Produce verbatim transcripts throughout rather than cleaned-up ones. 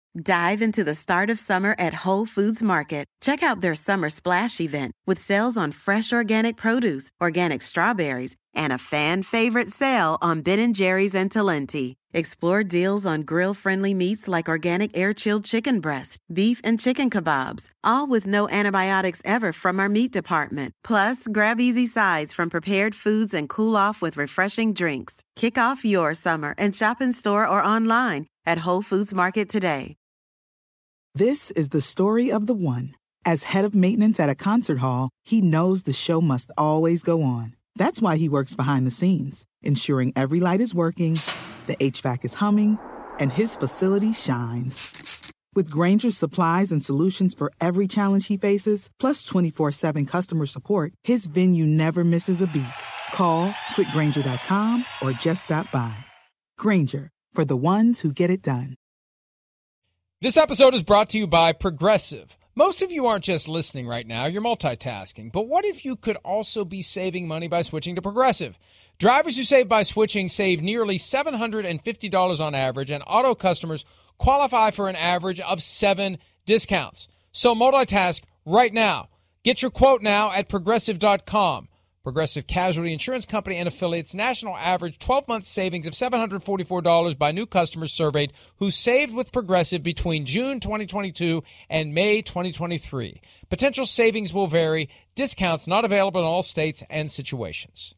Dive into the start of summer at Whole Foods Market. Check out their Summer Splash event with sales on fresh organic produce, organic strawberries, and a fan-favorite sale on Ben and Jerry's and Talenti. Explore deals on grill-friendly meats like organic air-chilled chicken breast, beef, and chicken kebabs, all with no antibiotics ever from our meat department. Plus, grab easy sides from prepared foods and cool off with refreshing drinks. Kick off your summer and shop in store or online at Whole Foods Market today. This is the story of the one. As head of maintenance at a concert hall, he knows the show must always go on. That's why he works behind the scenes, ensuring every light is working, the H V A C is humming, and his facility shines. With Grainger's supplies and solutions for every challenge he faces, plus twenty-four seven customer support, his venue never misses a beat. Call quick grainger dot com or just stop by. Grainger, for the ones who get it done. This episode is brought to you by Progressive. Most of you aren't just listening right now, you're multitasking. But what if you could also be saving money by switching to Progressive? Drivers who save by switching save nearly seven hundred fifty dollars on average, and auto customers qualify for an average of seven discounts. So multitask right now. Get your quote now at progressive dot com. Progressive Casualty Insurance Company and affiliates, national average twelve-month savings of seven hundred forty-four dollars by new customers surveyed who saved with Progressive between June twenty twenty-two and May twenty twenty-three. Potential savings will vary. Discounts not available in all states and situations.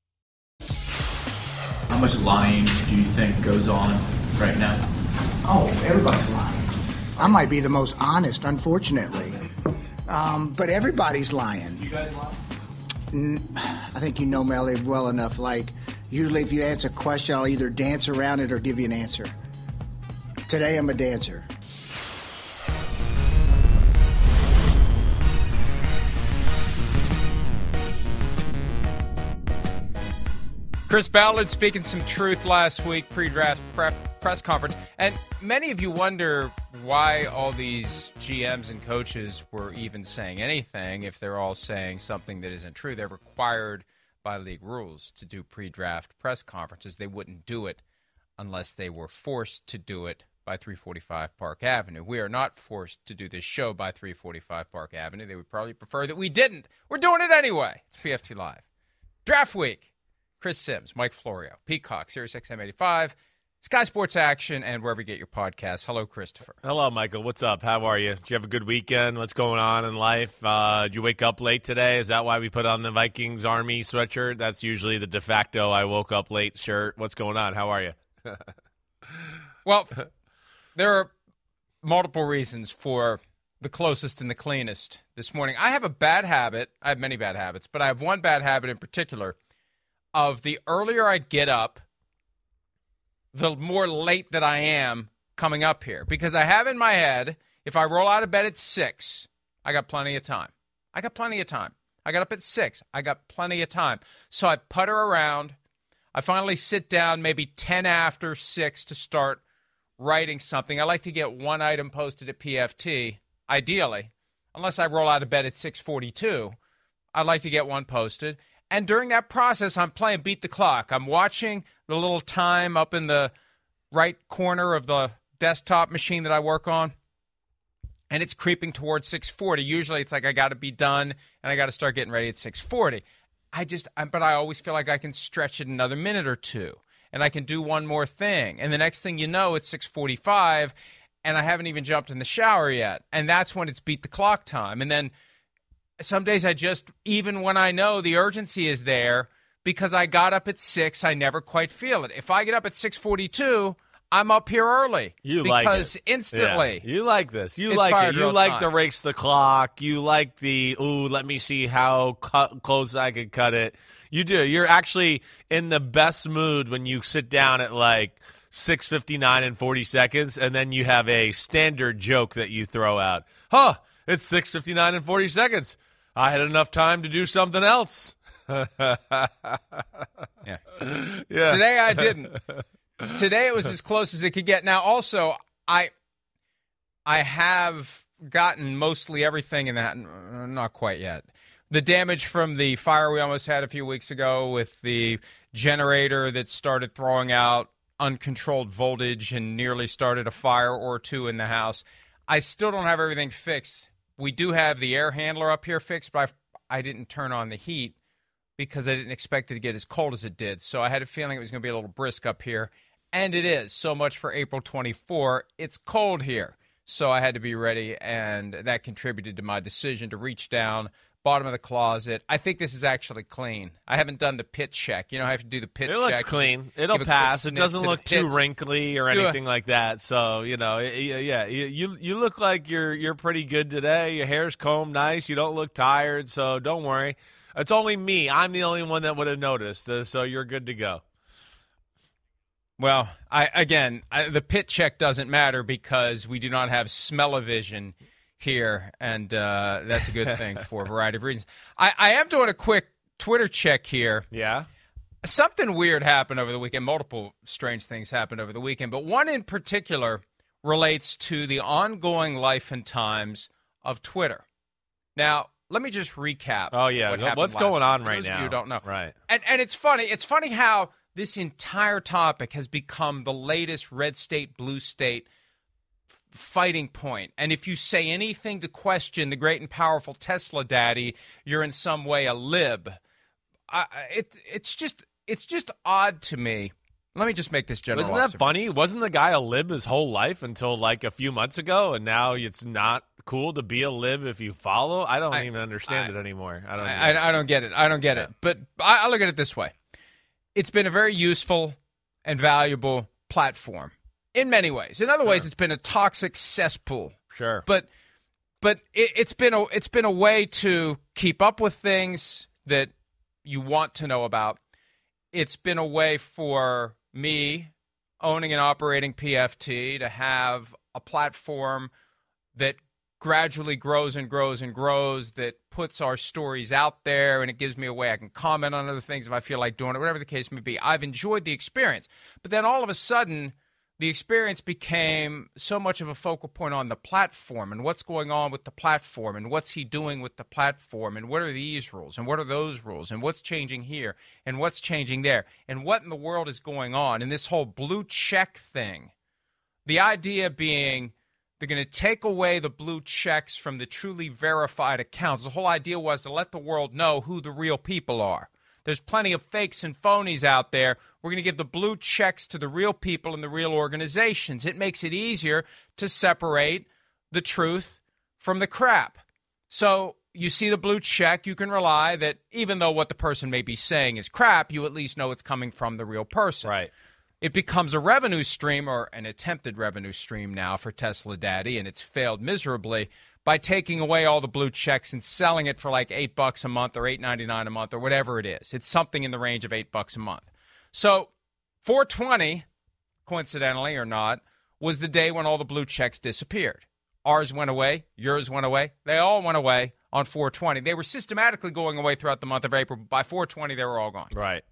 How much lying do you think goes on right now? Oh, everybody's lying. I might be the most honest, unfortunately. Um, but everybody's lying. You guys lie? I think you know Melly well enough. Like, usually if you answer a question, I'll either dance around it or give you an answer. Today, I'm a dancer. Chris Ballard speaking some truth last week, pre-draft press conference. And many of you wonder why all these G Ms and coaches were even saying anything if they're all saying something that isn't true. They're required by league rules to do pre-draft press conferences. They wouldn't do it unless they were forced to do it by three forty-five Park Avenue. We are not forced to do this show by three forty-five Park Avenue. They would probably prefer that we didn't. We're doing it anyway. It's P F T Live. Draft week. Chris Sims, Mike Florio, Peacock, Sirius X M eighty-five, Sky Sports Action, and wherever you get your podcasts. Hello, Christopher. Hello, Michael. What's up? How are you? Did you have a good weekend? What's going on in life? Uh, did you wake up late today? Is that why we put on the Vikings Army sweatshirt? That's usually the de facto I woke up late shirt. What's going on? How are you? Well, there are multiple reasons for the closest and the cleanest this morning. I have a bad habit. I have many bad habits, but I have one bad habit in particular of the earlier I get up, the more late that I am coming up here. Because I have in my head, if I roll out of bed at six, I got plenty of time. I got plenty of time. I got up at six. I got plenty of time. So I putter around. I finally sit down maybe ten after six to start writing something. I like to get one item posted at P F T, ideally. Unless I roll out of bed at six forty-two, I'd like to get one posted. And during that process, I'm playing Beat the Clock. I'm watching the little time up in the right corner of the desktop machine that I work on, and it's creeping towards six forty. Usually it's like I got to be done, and I got to start getting ready at six forty. I just, but I always feel like I can stretch it another minute or two, and I can do one more thing. And the next thing you know, it's six forty-five, and I haven't even jumped in the shower yet. And that's when it's Beat the Clock time. And then some days I just, even when I know the urgency is there, because I got up at six, I never quite feel it. If I get up at six forty-two, I'm up here early. You because like it. Because instantly. Yeah. You like this. You it's like it. You like time. the race the clock. You like the, ooh, let me see how cut, close I could cut it. You do. You're actually in the best mood when you sit down at like six fifty-nine and forty seconds, and then you have a standard joke that you throw out. Huh, it's six fifty-nine and forty seconds. I had enough time to do something else. yeah. yeah. Today I didn't. Today it was as close as it could get. Now, also, I I have gotten mostly everything in that. Not quite yet. The damage from the fire we almost had a few weeks ago with the generator that started throwing out uncontrolled voltage and nearly started a fire or two in the house. I still don't have everything fixed. We do have the air handler up here fixed, but I, I didn't turn on the heat because I didn't expect it to get as cold as it did. So I had a feeling it was going to be a little brisk up here, and it is. So much for April twenty-fourth. It's cold here, so I had to be ready, and that contributed to my decision to reach down, bottom of the closet. I think this is actually clean. I haven't done the pit check. You know, I have to do the pit it check. It looks clean. It'll pass. It doesn't look too wrinkly or anything like that. So, you know, yeah, you you look like you're you're pretty good today. Your hair's combed nice. You don't look tired, so don't worry. It's only me. I'm the only one that would have noticed, so you're good to go. Well, I again, I, the pit check doesn't matter because we do not have smell-o-vision here, and uh, that's a good thing for a variety of reasons. I, I am doing a quick Twitter check here. Yeah? Something weird happened over the weekend. Multiple strange things happened over the weekend, but one in particular relates to the ongoing life and times of Twitter. Now, let me just recap. Oh, yeah. What What's last going week, on for right those now? Of you who don't know. Right. And, and it's funny. It's funny how this entire topic has become the latest red state, blue state fighting point. And if you say anything to question the great and powerful Tesla daddy, you're in some way a lib. I, it, it's just it's just odd to me. Let me just make this general Wasn't that funny? Wasn't the guy a lib his whole life until like a few months ago, and now it's not cool to be a lib if you follow? I don't I, even understand I, it anymore. I don't. I, I, I don't get it. I don't get yeah. it. But I, I look at it this way: it's been a very useful and valuable platform. In many ways. In other sure. ways, it's been a toxic cesspool. Sure. But but it, it's been a it's been a way to keep up with things that you want to know about. It's been a way for me, owning and operating P F T, to have a platform that gradually grows and grows and grows, that puts our stories out there, and it gives me a way I can comment on other things if I feel like doing it, whatever the case may be. I've enjoyed the experience. But then all of a sudden, the experience became so much of a focal point on the platform and what's going on with the platform and what's he doing with the platform and what are these rules and what are those rules and what's changing here and what's changing there and what in the world is going on. And this whole blue check thing, the idea being they're going to take away the blue checks from the truly verified accounts. The whole idea was to let the world know who the real people are. There's plenty of fakes and phonies out there. We're going to give the blue checks to the real people and the real organizations. It makes it easier to separate the truth from the crap. So you see the blue check, you can rely that even though what the person may be saying is crap, you at least know it's coming from the real person. Right. It becomes a revenue stream, or an attempted revenue stream now for Tesla Daddy, and it's failed miserably by taking away all the blue checks and selling it for like eight bucks a month or eight ninety-nine a month or whatever it is. It's something in the range of eight bucks a month. So four twenty, coincidentally or not, was the day when all the blue checks disappeared. Ours went away. Yours went away. They all went away on four twenty. They were systematically going away throughout the month of April, but by four twenty, they were all gone. Right.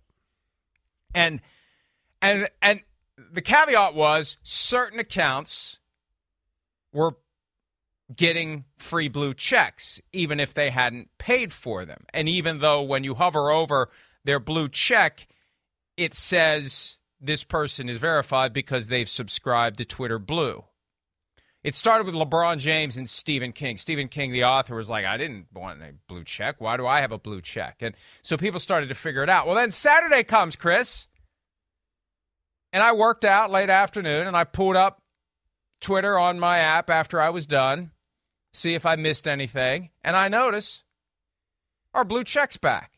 And and and the caveat was certain accounts were getting free blue checks, even if they hadn't paid for them. And even though when you hover over their blue check, it says this person is verified because they've subscribed to Twitter Blue. It started with LeBron James and Stephen King. Stephen King, the author, was like, I didn't want a blue check. Why do I have a blue check? And so people started to figure it out. Well, then Saturday comes, Chris, and I worked out late afternoon, and I pulled up Twitter on my app after I was done, see if I missed anything, and I notice our blue check's back.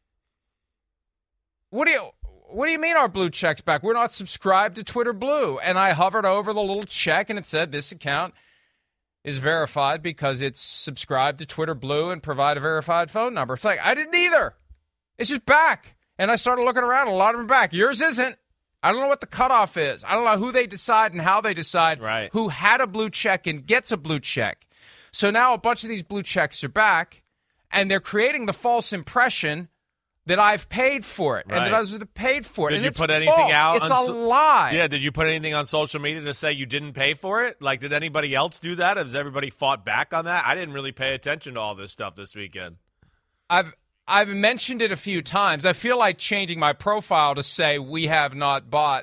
What do you what do you mean our blue check's back? We're not subscribed to Twitter Blue. And I hovered over the little check, and it said this account is verified because it's subscribed to Twitter Blue and provide a verified phone number. It's like, I didn't either. It's just back. And I started looking around, a lot of them back. Yours isn't. I don't know what the cutoff is. I don't know who they decide and how they decide right. who had a blue check and gets a blue check. So now a bunch of these blue checks are back, and they're creating the false impression that I've paid for it, right. and that others have paid for it. Did and you it's put anything false. out? It's on a so- lie. Yeah, did you put anything on social media to say you didn't pay for it? Like, did anybody else do that? Has everybody fought back on that? I didn't really pay attention to all this stuff this weekend. I've I've mentioned it a few times. I feel like changing my profile to say we have not bought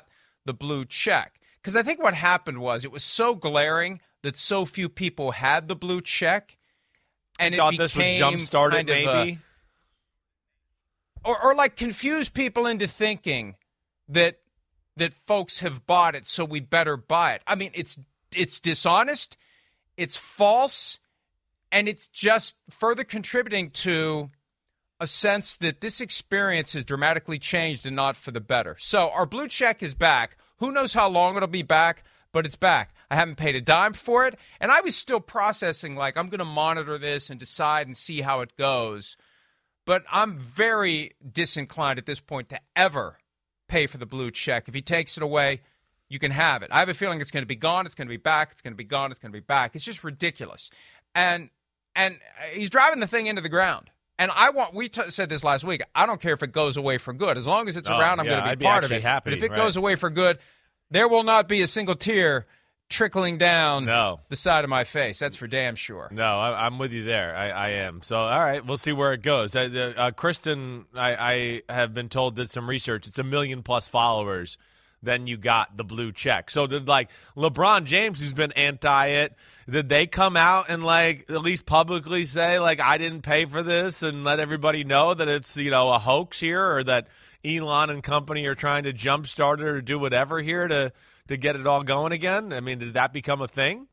the blue check. Because I think what happened was it was so glaring that so few people had the blue check. And Thought it this would became jumpstart it, kind of maybe? A, or, or like confuse people into thinking that that folks have bought it, so we better buy it. I mean, it's it's dishonest, it's false, and it's just further contributing to a sense that this experience has dramatically changed and not for the better. So our blue check is back. Who knows how long it'll be back, but it's back. I haven't paid a dime for it, and I was still processing, like, I'm going to monitor this and decide and see how it goes. But I'm very disinclined at this point to ever pay for the blue check. If he takes it away, you can have it. I have a feeling it's going to be gone, it's going to be back, it's going to be gone, it's going to be back. It's just ridiculous. And and he's driving the thing into the ground. And I want, we t- said this last week, I don't care if it goes away for good. As long as it's oh, around, I'm yeah, going to be I'd be part of actually it. Happy, but if it right. goes away for good, there will not be a single tear trickling down no. the side of my face. That's for damn sure. No, I, I'm with you there. I, I am. So, all right, we'll see where it goes. Uh, uh, Kristen, I, I have been told, did some research. It's a million plus followers. Then you got the blue check. So did, like, LeBron James, who's been anti it, did they come out and, like, at least publicly say, like, I didn't pay for this and let everybody know that it's, you know, a hoax here, or that Elon and company are trying to jumpstart it or do whatever here to, to get it all going again? I mean, did that become a thing?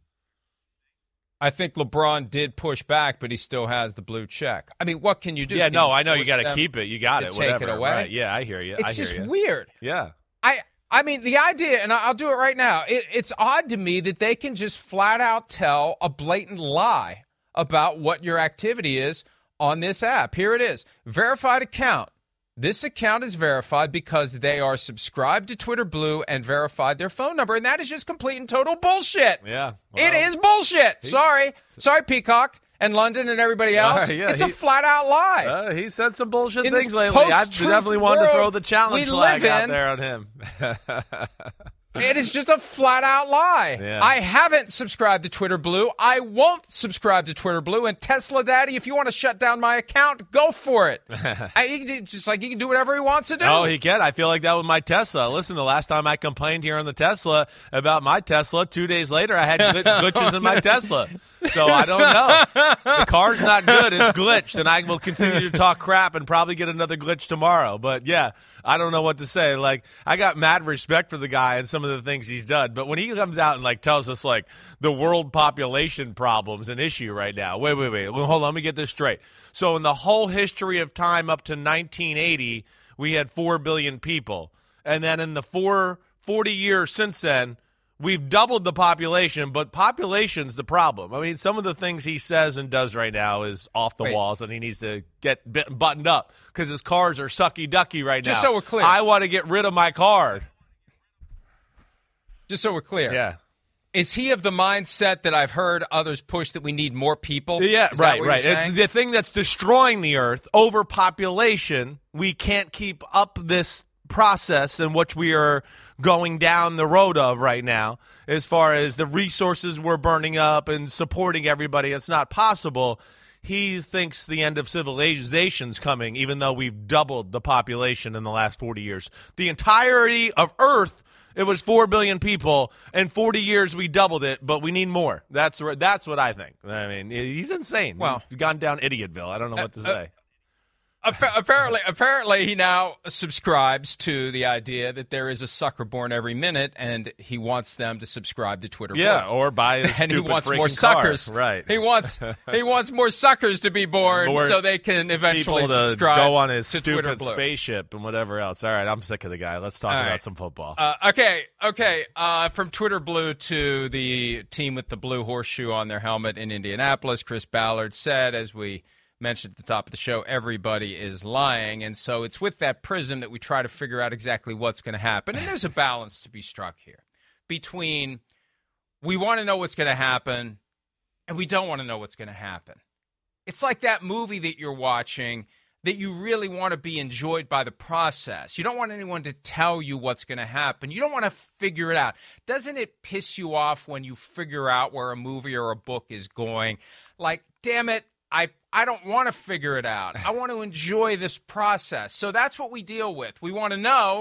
I think LeBron did push back, but he still has the blue check. I mean, what can you do? Yeah, Can no, you I know you force got to them keep it. You got to it. take Whatever. it away? Right. Yeah, I hear you. It's I hear just you. weird. Yeah. I I mean, the idea, and I'll do it right now, it, it's odd to me that they can just flat out tell a blatant lie about what your activity is on this app. Here it is. Verified account. This account is verified because they are subscribed to Twitter Blue and verified their phone number, and that is just complete and total bullshit. Yeah. Well, it is bullshit. He, Sorry. Sorry, Peacock and London and everybody else. Uh, yeah, it's he, a flat-out lie. Uh, he said some bullshit in things lately. I definitely wanted to throw the challenge flag out in, there on him. It is just a flat-out lie. Yeah. I haven't subscribed to Twitter Blue. I won't subscribe to Twitter Blue. And Tesla Daddy, if you want to shut down my account, go for it. I, he can, just like he can do whatever he wants to do. Oh, he can. I feel like that with my Tesla. Listen, the last time I complained here on the Tesla about my Tesla, two days later I had gl- glitches in my Tesla. So I don't know. The car's not good. It's glitched, and I will continue to talk crap and probably get another glitch tomorrow. But, yeah, I don't know what to say. Like, I got mad respect for the guy and some of the things he's done. But when he comes out and, like, tells us, like, the world population problem's an issue right now. Wait, wait, wait. Well, hold on. Let me get this straight. So in the whole history of time up to nineteen eighty, we had four billion people. And then in the four, forty years since then, we've doubled the population, but population's the problem. I mean, some of the things he says and does right now is off the Wait. walls, and he needs to get buttoned up because his cars are sucky-ducky right Just now. so we're clear. I want to get rid of my car. Just so we're clear. Yeah. Is he of the mindset that I've heard others push that we need more people? Yeah, Is that right, what right. you're It's saying? the thing that's destroying the earth, overpopulation. We can't keep up this process in which we are going down the road of right now as far as the resources we're burning up and supporting everybody. It's not possible. He thinks the end of civilization's coming, even though we've doubled the population in the last forty years. The entirety of Earth, it was four billion people. In forty years, we doubled it, but we need more. That's that's what I think. I mean, he's insane. Well, he's gone down Idiotville. I don't know what to uh, say. Apparently, apparently, he now subscribes to the idea that there is a sucker born every minute, and he wants them to subscribe to Twitter. Yeah, Blue. or buy his and he stupid wants freaking more suckers. car. Right. He wants he wants more suckers to be born, More so they can eventually people to subscribe go on his to Twitter stupid Blue. spaceship and whatever else. All right, I'm sick of the guy. Let's talk All about right. some football. Uh, okay, okay. Uh, from Twitter Blue to the team with the blue horseshoe on their helmet in Indianapolis, Chris Ballard said, as we mentioned at the top of the show, everybody is lying. And so it's with that prism that we try to figure out exactly what's going to happen. And there's a balance to be struck here between we want to know what's going to happen and we don't want to know what's going to happen. It's like that movie that you're watching that you really want to be enjoyed by the process. You don't want anyone to tell you what's going to happen. You don't want to figure it out. Doesn't it piss you off when you figure out where a movie or a book is going? Like, damn it, I I don't want to figure it out. I want to enjoy this process. So that's what we deal with. We want to know,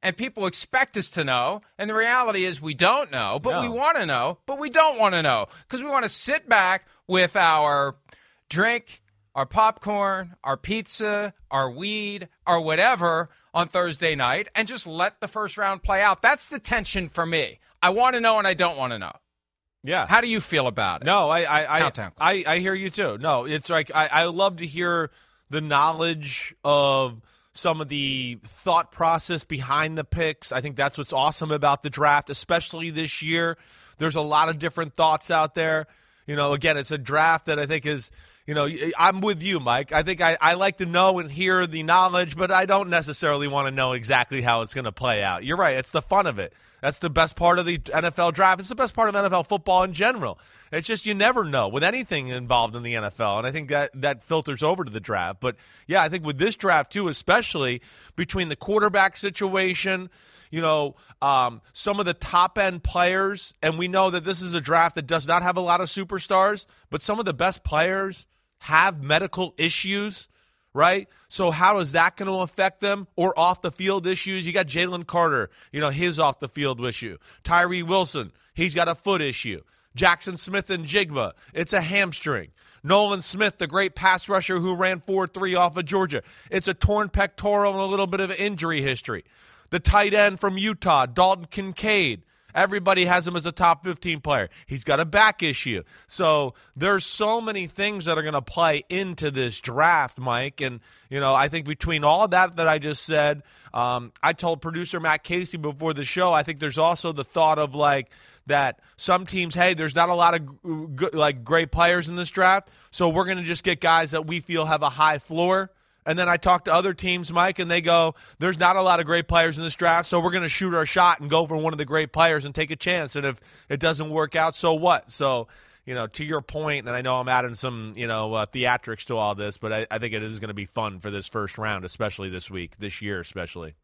and people expect us to know, and the reality is we don't know, but No. we want to know, but we don't want to know, because we want to sit back with our drink, our popcorn, our pizza, our weed, or whatever on Thursday night, and just let the first round play out. That's the tension for me. I want to know and I don't want to know. Yeah. How do you feel about it? No, I I I, Countdown. I, I hear you too. No, it's like I, I love to hear the knowledge of some of the thought process behind the picks. I think that's what's awesome about the draft, especially this year. There's a lot of different thoughts out there. You know, again, it's a draft that I think is, you know, I'm with you, Mike. I think I, I like to know and hear the knowledge, but I don't necessarily want to know exactly how it's going to play out. You're right. It's the fun of it. That's the best part of the N F L draft. It's the best part of N F L football in general. It's just you never know with anything involved in the N F L, and I think that, that filters over to the draft. But, yeah, I think with this draft, too, especially between the quarterback situation, you know, um, some of the top-end players, and we know that this is a draft that does not have a lot of superstars, but some of the best players have medical issues, right? So how is that going to affect them? Or off-the-field issues? You got Jalen Carter, you know, his off-the-field issue. Tyree Wilson, he's got a foot issue. Jackson Smith and Jigba, it's a hamstring. Nolan Smith, the great pass rusher who ran four three off of Georgia, it's a torn pectoral and a little bit of injury history. The tight end from Utah, Dalton Kincaid, everybody has him as a top fifteen player. He's got a back issue. So there's so many things that are going to play into this draft, Mike. And, you know, I think between all of that that I just said, um, I told producer Matt Casey before the show, I think there's also the thought of, like, that some teams, hey, there's not a lot of good, like great players in this draft, so we're going to just get guys that we feel have a high floor. And then I talk to other teams, Mike, and they go, there's not a lot of great players in this draft, so we're going to shoot our shot and go for one of the great players and take a chance. And if it doesn't work out, so what? So, you know, to your point, and I know I'm adding some, you know, uh, theatrics to all this, but I, I think it is going to be fun for this first round, especially this week, this year especially.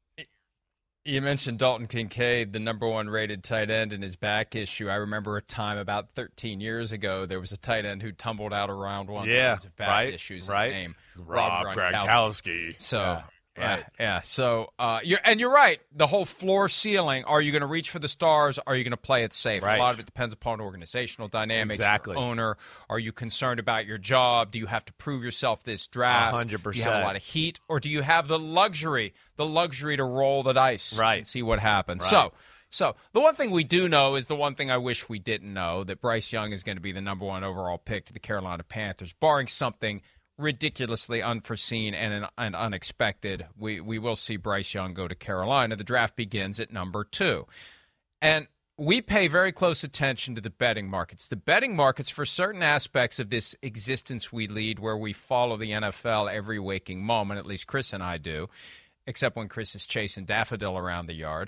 You mentioned Dalton Kincaid, the number one rated tight end, in his back issue. I remember a time about thirteen years ago, there was a tight end who tumbled out around one yeah, because of back right, issues. Right. His name, Rob, Rob Gronkowski. Gronkowski. So, yeah, yeah, right. yeah. So, uh, you're and you're right. The whole floor ceiling. Are you going to reach for the stars? Are you going to play it safe? Right. A lot of it depends upon organizational dynamics. Exactly. Your owner. Are you concerned about your job? Do you have to prove yourself this draft? one hundred percent. Do you have a lot of heat, or do you have the luxury, the luxury to roll the dice right. and see what happens? Right. So. So the one thing we do know is the one thing I wish we didn't know, that Bryce Young is going to be the number one overall pick to the Carolina Panthers, barring something ridiculously unforeseen and, and unexpected. We we will see Bryce Young go to Carolina. The draft begins at number two. And we pay very close attention to the betting markets. The betting markets for certain aspects of this existence we lead, where we follow the N F L every waking moment, at least Chris and I do, except when Chris is chasing Daffodil around the yard,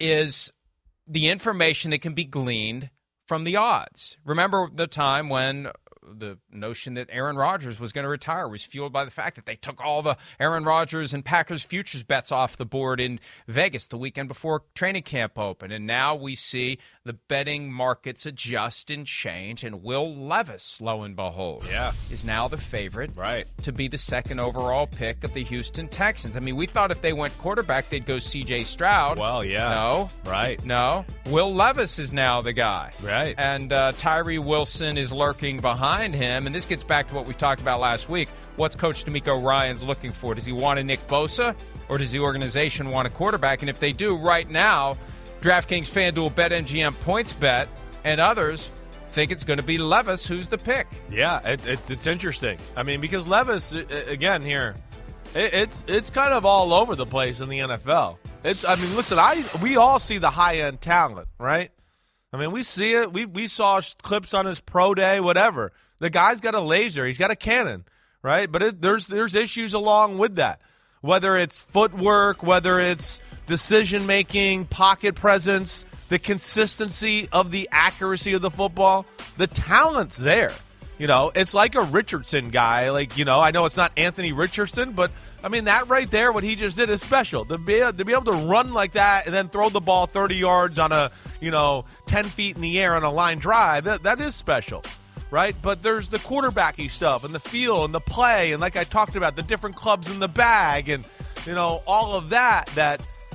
is the information that can be gleaned from the odds. Remember the time when the notion that Aaron Rodgers was going to retire was fueled by the fact that they took all the Aaron Rodgers and Packers futures bets off the board in Vegas the weekend before training camp opened. And now we see the betting markets adjust and change, and Will Levis, lo and behold, yeah. is now the favorite right. to be the second overall pick of the Houston Texans. I mean, we thought if they went quarterback, they'd go C J Stroud. Well, yeah. No. Right. No. Will Levis is now the guy. Right. And uh, Tyree Wilson is lurking behind him. And this gets back to what we talked about last week. What's Coach DeMeco Ryans looking for? Does he want a Nick Bosa, or does the organization want a quarterback? And if they do, right now, DraftKings, FanDuel, BetMGM, PointsBet, and others think it's going to be Levis who's the pick. Yeah, it, it's it's interesting. I mean, because Levis, again, here, it, it's it's kind of all over the place in the N F L. It's I mean, listen, I we all see the high end talent, right? I mean, we see it. We we saw clips on his pro day, whatever. The guy's got a laser. He's got a cannon, right? But it, there's there's issues along with that, whether it's footwork, whether it's decision making, pocket presence, the consistency of the accuracy of the football. The talent's there. You know, it's like a Richardson guy. Like, you know, I know it's not Anthony Richardson, but I mean, that right there, what he just did is special. To be, to be able to run like that and then throw the ball thirty yards on a, you know, ten feet in the air on a line drive, that, that is special, right? But there's the quarterbacky stuff and the feel and the play and, like I talked about, the different clubs in the bag and, you know, all of that that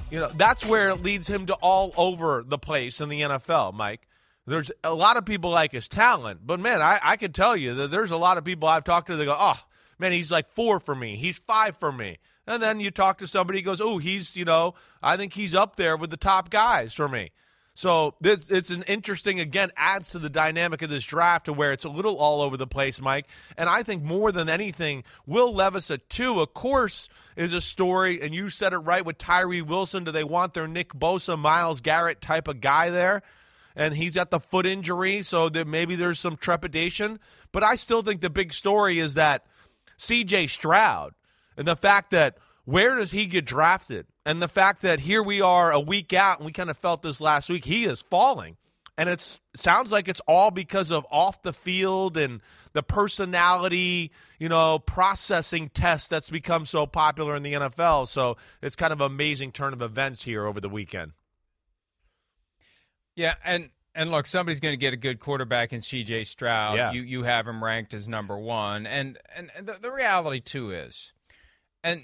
You know, that's where it leads him to all over the place in the N F L, Mike. There's a lot of people like his talent, but, man, I, I can tell you that there's a lot of people I've talked to that go, oh, man, he's like four for me. He's five for me. And then you talk to somebody who goes, oh, he's, you know, I think he's up there with the top guys for me. So this, it's an interesting, again, adds to the dynamic of this draft to where it's a little all over the place, Mike. And I think more than anything, Will Levis at two, of course, is a story, and you said it right with Tyree Wilson. Do they want their Nick Bosa, Myles Garrett type of guy there? And he's got the foot injury, so that maybe there's some trepidation. But I still think the big story is that C J Stroud and the fact that where does he get drafted? And the fact that here we are a week out, and we kind of felt this last week, he is falling. And it's, it sounds like it's all because of off the field and the personality, you know, processing test that's become so popular in the N F L. So it's kind of an amazing turn of events here over the weekend. Yeah, and, and look, somebody's going to get a good quarterback in C J Stroud. Yeah. You you have him ranked as number one. And, and, and the, the reality, too, is, and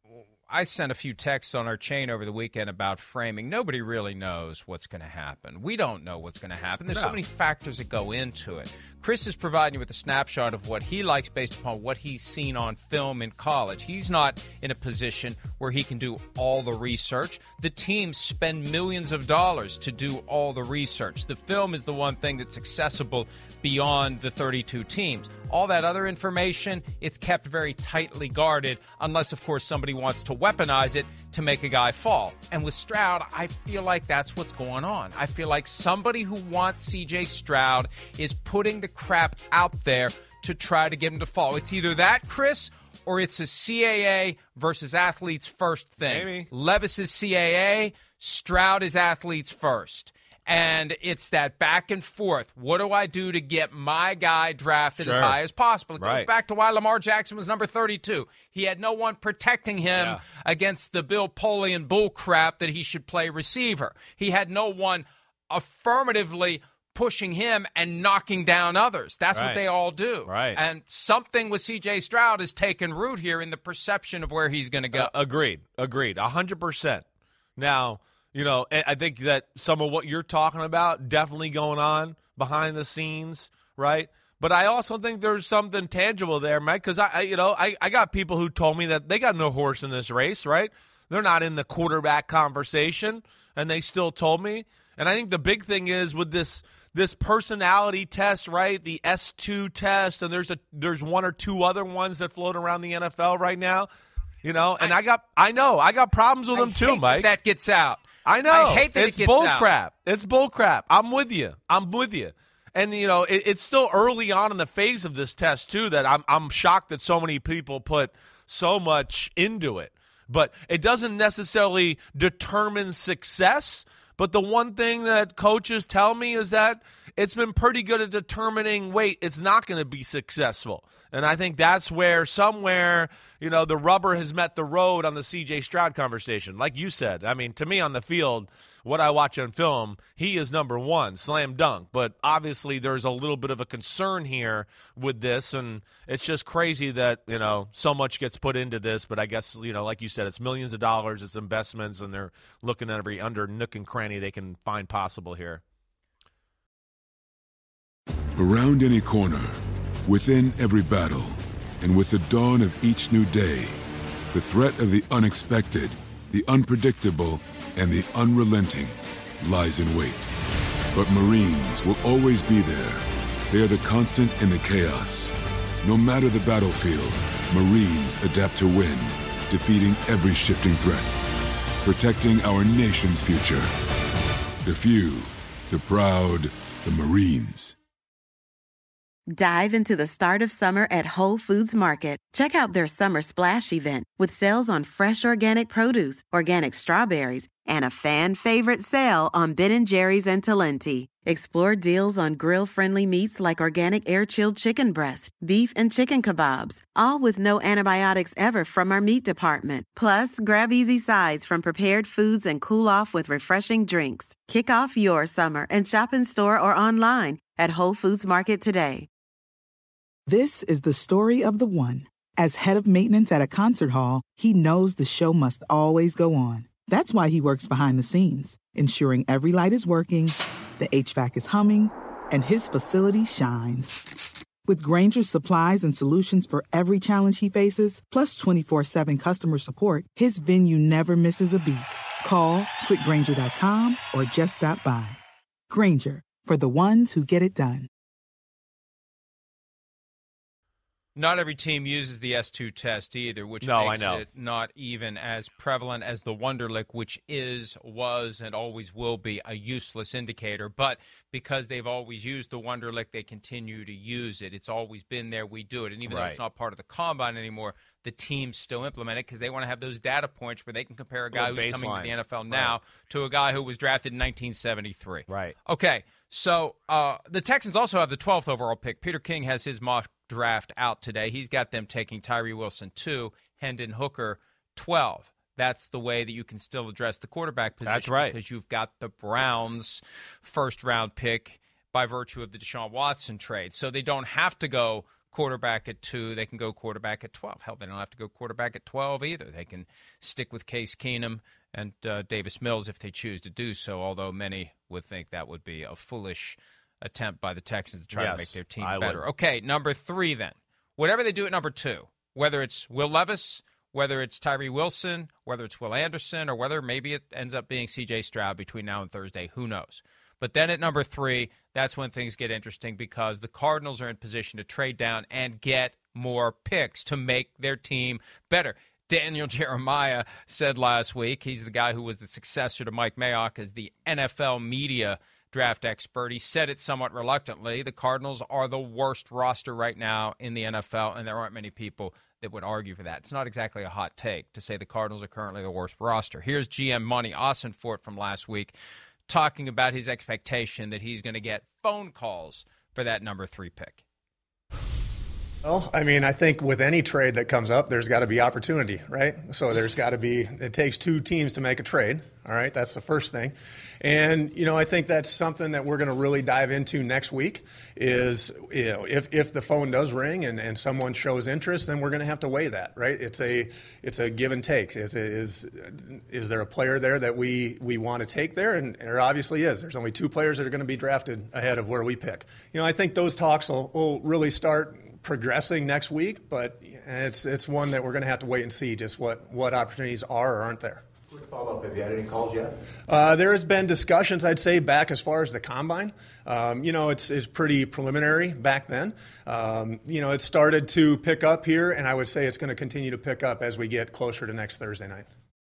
I sent a few texts on our chain over the weekend about framing. Nobody really knows what's going to happen. We don't know what's going to happen. There's no. so many factors that go into it. Chris is providing you with a snapshot of what he likes based upon what he's seen on film in college. He's not in a position where he can do all the research. The teams spend millions of dollars to do all the research. The film is the one thing that's accessible beyond the thirty-two teams. All that other information, it's kept very tightly guarded, unless, of course, somebody wants to weaponize it to make a guy fall. And with Stroud, I feel like that's what's going on. I feel like somebody who wants C J Stroud is putting the crap out there to try to get him to fall. It's either that, Chris, or it's a C A A versus athletes first thing. Maybe. Levis is C A A, Stroud is athletes first. And it's that back and forth. What do I do to get my guy drafted Sure. as high as possible? It Right. goes back to why Lamar Jackson was number thirty-two. He had no one protecting him Yeah. against the Bill Polian bull crap that he should play receiver. He had no one affirmatively pushing him and knocking down others. That's Right. what they all do. Right. And something with C J Stroud has taken root here in the perception of where he's going to go. Uh, agreed. Agreed. A hundred percent. Now, you know, I think that some of what you're talking about definitely going on behind the scenes, right? But I also think there's something tangible there, Mike, because I, I, you know, I, I got people who told me that they got no horse in this race, right? They're not in the quarterback conversation, and they still told me. And I think the big thing is with this this personality test, right? The S two test, and there's a there's one or two other ones that float around the N F L right now, you know. And I, I got I know I got problems with I them too, hate Mike. That, that gets out. I know. I hate that it's it gets bull out. crap. It's bull crap. I'm with you. I'm with you. And you know, it, it's still early on in the phase of this test too that I'm I'm shocked that so many people put so much into it. But it doesn't necessarily determine success. But the one thing that coaches tell me is that it's been pretty good at determining, wait, it's not going to be successful. And I think that's where somewhere, you know, the rubber has met the road on the C J Stroud conversation. Like you said, I mean, to me on the field, what I watch on film, he is number one, slam dunk. But obviously there's a little bit of a concern here with this, and it's just crazy that, you know, so much gets put into this. But I guess, you know, like you said, it's millions of dollars, it's investments, and they're looking at every under nook and cranny they can find possible here. Around any corner, within every battle, and with the dawn of each new day, the threat of the unexpected, the unpredictable, and the unrelenting lies in wait. But Marines will always be there. They are the constant in the chaos. No matter the battlefield, Marines adapt to win, defeating every shifting threat, protecting our nation's future. The few, the proud, the Marines. Dive into the start of summer at Whole Foods Market. Check out their Summer Splash event with sales on fresh organic produce, organic strawberries, and a fan-favorite sale on Ben and Jerry's and Talenti. Explore deals on grill-friendly meats like organic air-chilled chicken breast, beef and chicken kebabs, all with no antibiotics ever from our meat department. Plus, grab easy sides from prepared foods and cool off with refreshing drinks. Kick off your summer and shop in store or online at Whole Foods Market today. This is the story of the one. As head of maintenance at a concert hall, he knows the show must always go on. That's why he works behind the scenes, ensuring every light is working, the H V A C is humming, and his facility shines. With Grainger's supplies and solutions for every challenge he faces, plus twenty-four seven customer support, his venue never misses a beat. Call quick grainger dot com or just stop by. Grainger, for the ones who get it done. Not every team uses the S two test either, which no, makes I know. it not even as prevalent as the Wonderlic, which is, was, and always will be a useless indicator. But because they've always used the Wonderlic, they continue to use it. It's always been there. We do it. And even right. though it's not part of the combine anymore, the teams still implement it because they want to have those data points where they can compare a guy who's baseline. coming to the N F L now right. to a guy who was drafted in nineteen seventy-three. Right. Okay, so uh, the Texans also have the twelfth overall pick. Peter King has his mock draft out today. He's got them taking Tyree Wilson two, Hendon Hooker twelve. That's the way that you can still address the quarterback position. That's right. Because you've got the Browns' first-round pick by virtue of the Deshaun Watson trade. So they don't have to go quarterback at two. They can go quarterback at twelve. Hell, they don't have to go quarterback at twelve either. They can stick with Case Keenum and uh, Davis Mills if they choose to do so, although many would think that would be a foolish attempt by the Texans to try yes, to make their team I better. would. Okay, number three then. Whatever they do at number two, whether it's Will Levis, whether it's Tyree Wilson, whether it's Will Anderson, or whether maybe it ends up being C J Stroud between now and Thursday, who knows? But then at number three, that's when things get interesting because the Cardinals are in position to trade down and get more picks to make their team better. Daniel Jeremiah said last week, he's the guy who was the successor to Mike Mayock as the N F L media draft expert. He said it somewhat reluctantly. The Cardinals are the worst roster right now in the N F L, and there aren't many people that would argue for that. It's not exactly a hot take to say the Cardinals are currently the worst roster. Here's G M Money Ossenfort from last week talking about his expectation that he's going to get phone calls for that number three pick. Well, I mean, I think with any trade that comes up, there's got to be opportunity, right? So there's got to be, it takes two teams to make a trade, all right? That's the first thing. And, you know, I think that's something that we're going to really dive into next week is, you know, if, if the phone does ring and, and someone shows interest, then we're going to have to weigh that, right? It's a it's a give and take. Is is, is there a player there that we, we want to take there? And there obviously is. There's only two players that are going to be drafted ahead of where we pick. You know, I think those talks will, will really start progressing next week, but it's it's one that we're going to have to wait and see just what, what opportunities are or aren't there. Quick follow-up, have you had any calls yet? Uh, there has been discussions, I'd say, back as far as the combine. Um, you know, it's, it's pretty preliminary back then. Um, you know, it started to pick up here, and I would say it's going to continue to pick up as we get closer to next Thursday night.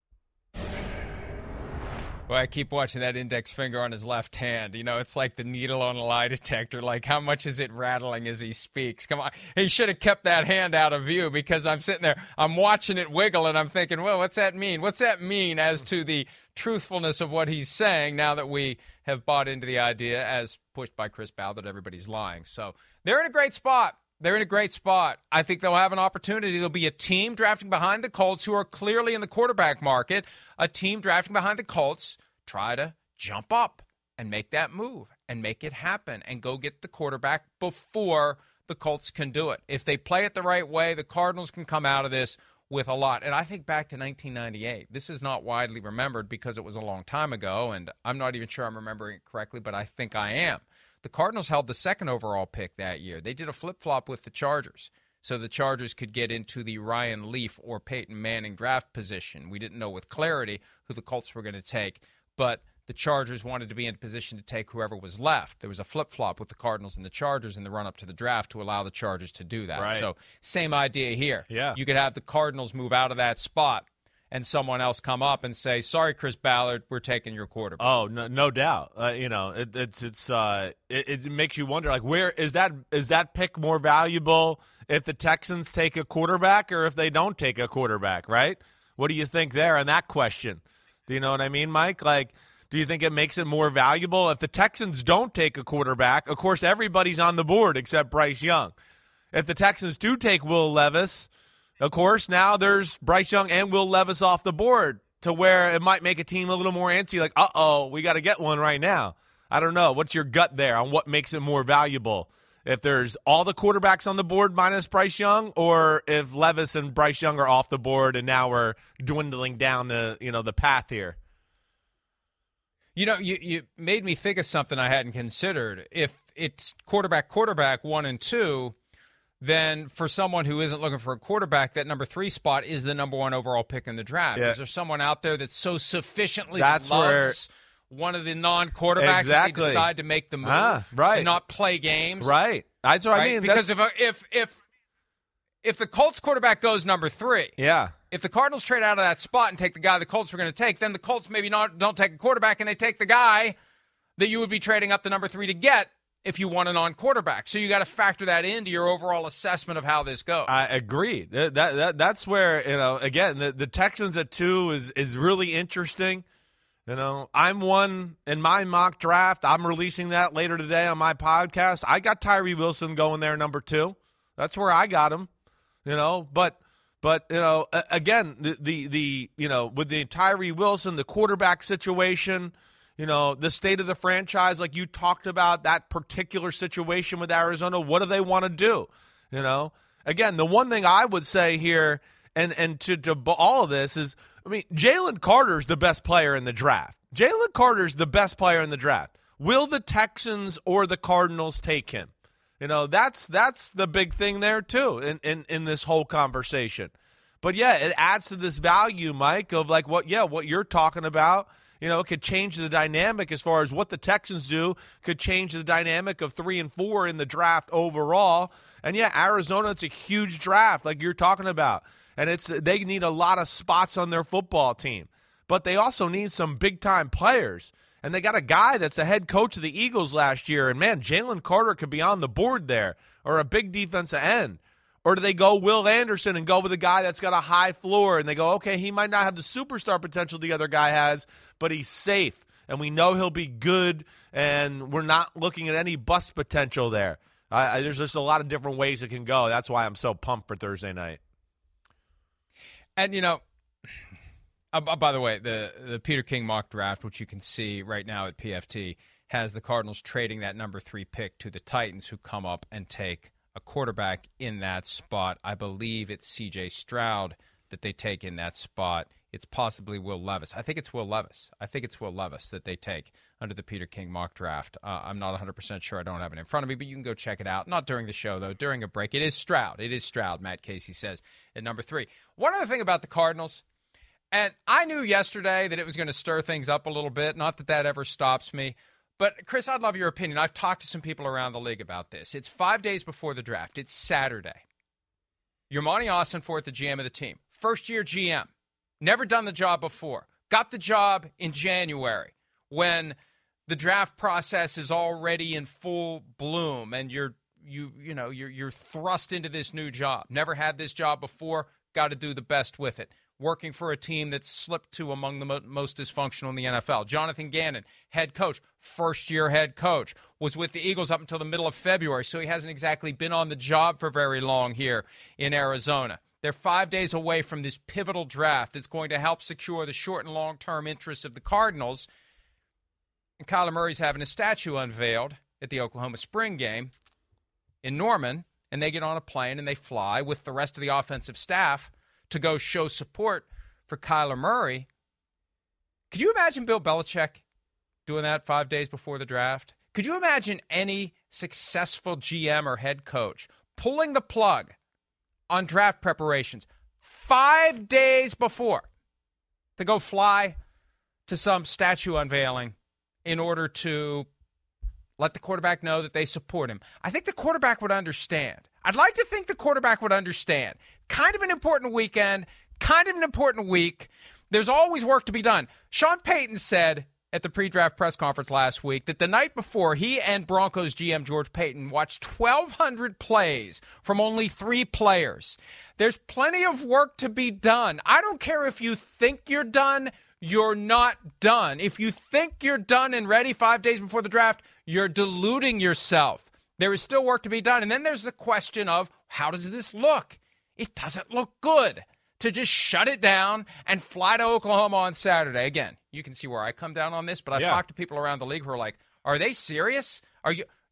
Well, I keep watching that index finger on his left hand. You know, it's like the needle on a lie detector. Like, how much is it rattling as he speaks? Come on. He should have kept that hand out of view because I'm sitting there, I'm watching it wiggle, and I'm thinking, well, what's that mean? What's that mean as to the truthfulness of what he's saying now that we have bought into the idea, as pushed by Chris Ballard, that everybody's lying? So they're in a great spot. They're in a great spot. I think they'll have an opportunity. There'll be a team drafting behind the Colts who are clearly in the quarterback market. A team drafting behind the Colts try to jump up and make that move and make it happen and go get the quarterback before the Colts can do it. If they play it the right way, the Cardinals can come out of this with a lot. And I think back to nineteen ninety-eight. This is not widely remembered because it was a long time ago, and I'm not even sure I'm remembering it correctly, but I think I am. The Cardinals held the second overall pick that year. They did a flip-flop with the Chargers, so the Chargers could get into the Ryan Leaf or Peyton Manning draft position. We didn't know with clarity who the Colts were going to take, but the Chargers wanted to be in position to take whoever was left. There was a flip-flop with the Cardinals and the Chargers in the run-up to the draft to allow the Chargers to do that. Right. So same idea here. Yeah. You could have the Cardinals move out of that spot and someone else come up and say, sorry, Chris Ballard, we're taking your quarterback. Oh, no, no doubt. Uh, you know, it, it's it's uh, it, it makes you wonder, like, where is that is that pick more valuable if the Texans take a quarterback or if they don't take a quarterback, right? What do you think there on that question? Do you know what I mean, Mike? Like, do you think it makes it more valuable if the Texans don't take a quarterback? Of course, everybody's on the board except Bryce Young. If the Texans do take Will Levis, of course, now there's Bryce Young and Will Levis off the board to where it might make a team a little more antsy, like, uh-oh, we got to get one right now. I don't know. What's your gut there on what makes it more valuable If there's all the quarterbacks on the board minus Bryce Young, or if Levis and Bryce Young are off the board and now we're dwindling down the, you know, the path here. You know, you, you made me think of something I hadn't considered. If it's quarterback, quarterback, one and two, then for someone who isn't looking for a quarterback, that number three spot is the number one overall pick in the draft. Yeah. Is there someone out there that so sufficiently That's loves where, one of the non-quarterbacks exactly. that they decide to make the move ah, right. and not play games? Right. That's what right? I mean. Because That's... if if if if the Colts quarterback goes number three, yeah. if the Cardinals trade out of that spot and take the guy the Colts were going to take, then the Colts maybe not don't take a quarterback and they take the guy that you would be trading up to number three to get if you want a non-quarterback. So you got to factor that into your overall assessment of how this goes. I agree. That, that that's where, you know, again, the, the Texans at two is is really interesting. You know, I'm one in my mock draft. I'm releasing that later today on my podcast. I got Tyree Wilson going there number two. That's where I got him. You know, but but you know, again, the the, the you know, with the Tyree Wilson, the quarterback situation, you know, the state of the franchise, like you talked about, that particular situation with Arizona, what do they want to do? You know, again, the one thing I would say here, and and to, to all of this is, I mean, Jalen Carter's the best player in the draft. Jalen Carter's the best player in the draft. Will the Texans or the Cardinals take him? You know, that's that's the big thing there, too, in, in, in this whole conversation. But, yeah, it adds to this value, Mike, of like what, yeah, what you're talking about. You know, it could change the dynamic as far as what the Texans do, could change the dynamic of three and four in the draft overall. And, yeah, Arizona, it's a huge draft like you're talking about. And it's they need a lot of spots on their football team. But they also need some big-time players. And they got a guy that's a head coach of the Eagles last year. And, man, Jalen Carter could be on the board there, or a big defensive end. Or do they go Will Anderson and go with a guy that's got a high floor, and they go, okay, he might not have the superstar potential the other guy has, but he's safe, and we know he'll be good, and we're not looking at any bust potential there. I, I, there's just a lot of different ways it can go. That's why I'm so pumped for Thursday night. And, you know, uh, by the way, the, the Peter King mock draft, which you can see right now at P F T, has the Cardinals trading that number three pick to the Titans, who come up and take a quarterback in that spot. I believe it's C J Stroud that they take in that spot. It's possibly Will Levis. I think it's Will Levis. I think it's Will Levis that they take under the Peter King mock draft. Uh, I'm not one hundred percent sure. I don't have it in front of me, but you can go check it out. Not during the show, though. During a break. It is Stroud. It is Stroud, Matt Casey says, at number three. One other thing about the Cardinals, and I knew yesterday that it was going to stir things up a little bit. Not that that ever stops me. But, Chris, I'd love your opinion. I've talked to some people around the league about this. It's five days before the draft. It's Saturday. You're Monty Ossenforth, the G M of the team. First-year G M. Never done the job before. Got the job in January when the draft process is already in full bloom and you're you you know you're you're thrust into this new job. Never had this job before. Got to do the best with it. Working for a team that's slipped to among the mo- most dysfunctional in the N F L. Jonathan Gannon, head coach, first-year head coach, was with the Eagles up until the middle of February, so he hasn't exactly been on the job for very long here in Arizona. They're five days away from this pivotal draft that's going to help secure the short and long-term interests of the Cardinals. And Kyler Murray's having a statue unveiled at the Oklahoma Spring game in Norman, and they get on a plane and they fly with the rest of the offensive staff to go show support for Kyler Murray. Could you imagine Bill Belichick doing that five days before the draft? Could you imagine any successful G M or head coach pulling the plug on draft preparations five days before to go fly to some statue unveiling in order to let the quarterback know that they support him? I think the quarterback would understand. I'd like to think the quarterback would understand. Kind of an important weekend, kind of an important week. There's always work to be done. Sean Payton said at the pre-draft press conference last week that the night before, he and Broncos G M George Paton watched twelve hundred plays from only three players. There's plenty of work to be done. I don't care if you think you're done, you're not done. If you think you're done and ready five days before the draft, you're deluding yourself. There is still work to be done. And then there's the question of, how does this look? It doesn't look good to just shut it down and fly to Oklahoma on Saturday. Again, you can see where I come down on this, but I've yeah. talked to people around the league who are like, are they serious? Are you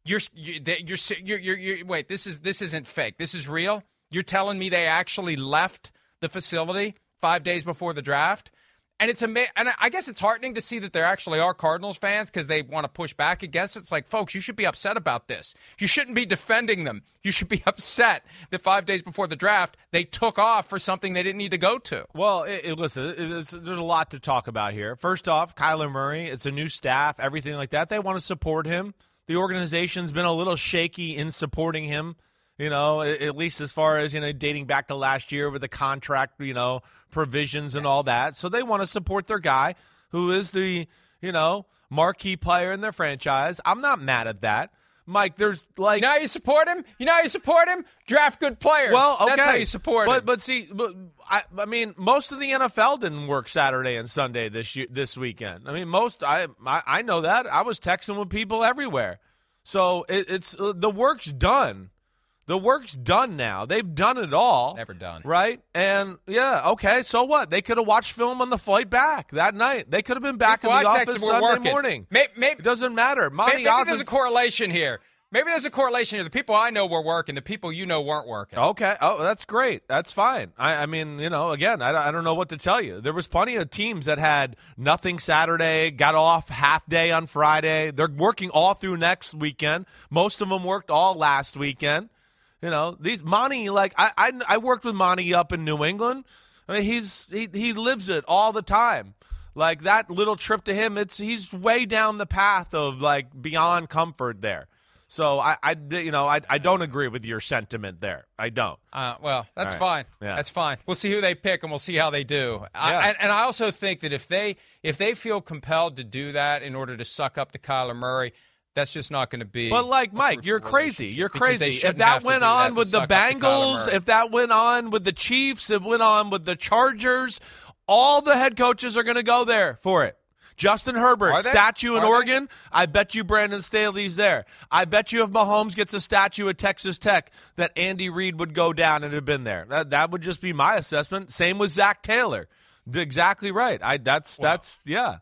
You're you're you're you're, you're, you're wait. This is this isn't fake. This is real. You're telling me they actually left the facility five days before the draft? And it's ama- and I guess it's heartening to see that there actually are Cardinals fans because they want to push back against it. It's like, folks, you should be upset about this. You shouldn't be defending them. You should be upset that five days before the draft, they took off for something they didn't need to go to. Well, it, it, listen, it, it's, there's a lot to talk about here. First off, Kyler Murray, it's a new staff, everything like that. They want to support him. The organization's been a little shaky in supporting him. You know, at least as far as, you know, dating back to last year with the contract, you know, provisions and all that. So they want to support their guy who is the, you know, marquee player in their franchise. I'm not mad at that. Mike, there's like... You know how you support him? You know how you support him? Draft good players. Well, okay. That's how you support but, him. But see, but I, I mean, most of the N F L didn't work Saturday and Sunday this year, this weekend. I mean, most, I, I, I know that. I was texting with people everywhere. So it, it's uh, the work's done. The work's done now. They've done it all. Never done. Right? And, yeah, okay, so what? They could have watched film on the flight back that night. They could have been back People in the I office texted were Sunday working. morning. Maybe, maybe, it doesn't matter. Monty maybe, maybe Oz there's is- a correlation here. Maybe there's a correlation here. The people I know were working. The people you know weren't working. Okay. Oh, that's great. That's fine. I, I mean, you know, again, I, I don't know what to tell you. There was plenty of teams that had nothing Saturday, got off half day on Friday. They're working all through next weekend. Most of them worked all last weekend. You know, these Monty, like I, I, I worked with Monty up in New England. I mean, he's he he lives it all the time. Like that little trip to him, it's he's way down the path of like beyond comfort there. So I, I you know, I, I don't agree with your sentiment there. I don't. Uh, well, that's right. fine. Yeah. That's fine. We'll see who they pick, and we'll see how they do. I, Yeah. and, and I also think that if they if they feel compelled to do that in order to suck up to Kyler Murray, that's just not going to be. But like a Mike, you're fruitful crazy. relationship You're because they crazy. If shouldn't that have to went do that on to with the suck up to Kyler Bengals, Murray. if that went on with the Chiefs, if it went on with the Chargers, all the head coaches are going to go there for it. Justin Herbert, Are they? statue in Are Oregon. I bet you Brandon Staley's there. I bet you if Mahomes gets a statue at Texas Tech, that Andy Reid would go down and have been there. That that would just be my assessment. Same with Zach Taylor. Exactly right. I that's Well, that's yeah.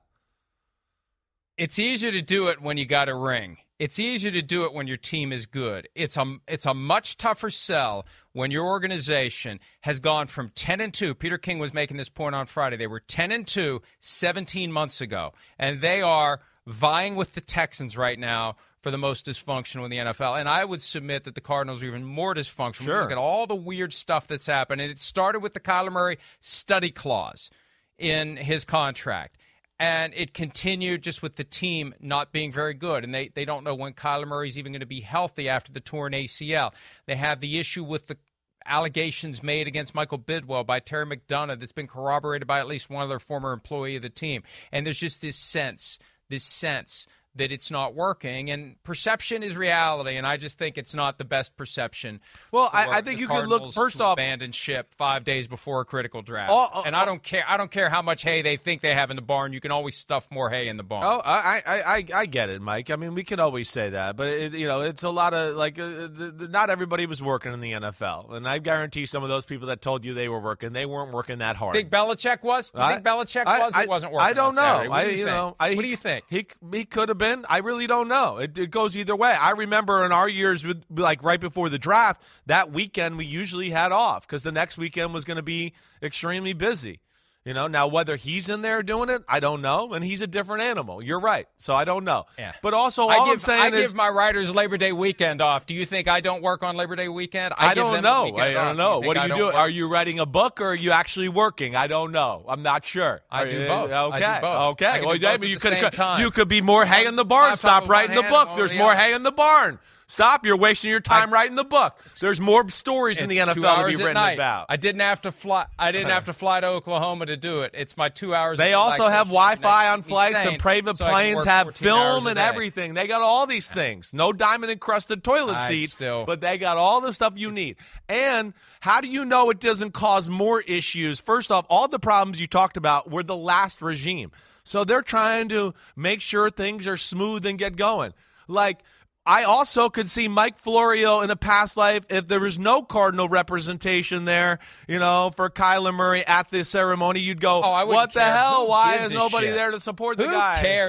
It's easier to do it when you got a ring. It's easier to do it when your team is good. It's a it's a much tougher sell when your organization has gone from ten and two. Peter King was making this point on Friday. They were ten and two seventeen months ago, and they are vying with the Texans right now for the most dysfunctional in the N F L. And I would submit that the Cardinals are even more dysfunctional. Sure. Look at all the weird stuff that's happened, and it started with the Kyler Murray study clause in his contract. And it continued just with the team not being very good. And they, they don't know when Kyler Murray's even going to be healthy after the torn A C L. They have the issue with the allegations made against Michael Bidwell by Terry McDonough that's been corroborated by at least one other former employee of the team. And there's just this sense, this sense that it's not working, and perception is reality, and I just think it's not the best perception. Well, I, for I think the you could look Cardinals first to off. abandon ship five days before a critical draft, Oh, oh, and I oh. don't care. I don't care how much hay they think they have in the barn. You can always stuff more hay in the barn. Oh, I, I, I, I get it, Mike. I mean, we can always say that, but it, you know, it's a lot of like, uh, the, the, not everybody was working in the N F L, and I guarantee some of those people that told you they were working, they weren't working that hard. Think Belichick was? You I- think Belichick I- was? I, or wasn't working? I don't on know. Saturday? What I, do you, think? know, I, what he, do you think? He he could have been. I really don't know. It, it goes either way. I remember in our years, with like right before the draft, that weekend we usually had off because the next weekend was going to be extremely busy. You know, now whether he's in there doing it, I don't know, and he's a different animal. You're right, so I don't know. Yeah. But also, all I give, I'm saying I is, give my writers Labor Day weekend off. Do you think I don't work on Labor Day weekend? I, I give don't them the know. weekend I don't off. know. Do you What think are I you don't doing? work? Are you writing a book or are you actually working? I don't know. I'm not sure. I Are do you- both. I do Okay. both. Okay. I can well, do both maybe at you the could same time. you could be more hay in the barn. Laptop Stop with writing one the hand book. and There's the more other. hay in the barn. Stop. You're wasting your time I- writing the book. There's more stories in the It's N F two L to hours be at written night. about. I didn't have to fly. I didn't have to fly to Oklahoma to do it. It's my two hours. They of also have relaxation. Wi-Fi That on keeps me flights, sane, and private so I can planes work have fourteen hours film a and day. everything. They got all these things. No diamond encrusted toilet I seat, still- but they got all the stuff you need. And how do you know it doesn't cause more issues? First off, all the problems you talked about were the last regime. So they're trying to make sure things are smooth and get going. Like, I also could see Mike Florio in a past life if there was no Cardinal representation there, you know, for Kyler Murray at the ceremony. You'd go, Oh, I wouldn't what the care. hell? Who Why gives is a nobody shit? there to support the Who guy? cares?